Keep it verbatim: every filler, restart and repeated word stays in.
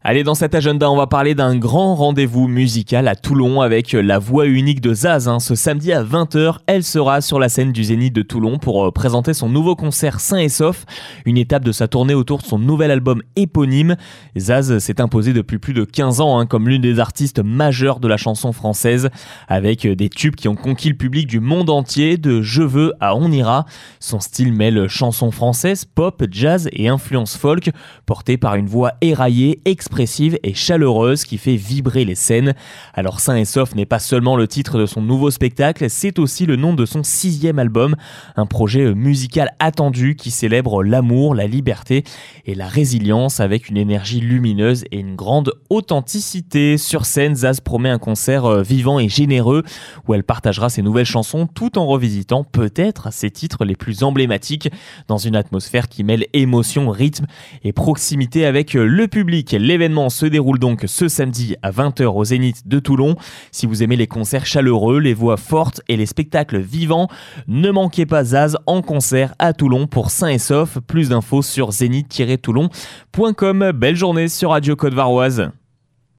Allez, dans cet agenda, on va parler d'un grand rendez-vous musical à Toulon avec la voix unique de Zaz. Hein. Ce samedi à vingt heures, elle sera sur la scène du Zénith de Toulon pour euh, présenter son nouveau concert Sain et Sauf, une étape de sa tournée autour de son nouvel album éponyme. Zaz s'est imposée depuis plus de quinze ans hein, comme l'une des artistes majeures de la chanson française, avec des tubes qui ont conquis le public du monde entier, de Je veux à On ira. Son style mêle chansons françaises, pop, jazz et influence folk, portée par une voix éraillée, expressive et chaleureuse qui fait vibrer les scènes. Alors Sain et Sauf n'est pas seulement le titre de son nouveau spectacle, c'est aussi le nom de son sixième album, un projet musical attendu qui célèbre l'amour, la liberté et la résilience avec une énergie lumineuse et une grande authenticité. Sur scène, Zaz promet un concert vivant et généreux où elle partagera ses nouvelles chansons tout en revisitant peut-être ses titres les plus emblématiques dans une atmosphère qui mêle émotion, rythme et proximité avec le public. L'événement se déroule donc ce samedi à vingt heures au Zénith de Toulon. Si vous aimez les concerts chaleureux, les voix fortes et les spectacles vivants, ne manquez pas Zaz en concert à Toulon pour Sain et Sauf. Plus d'infos sur zénith tiret toulon point com. Belle journée sur Radio Côte-Varoise.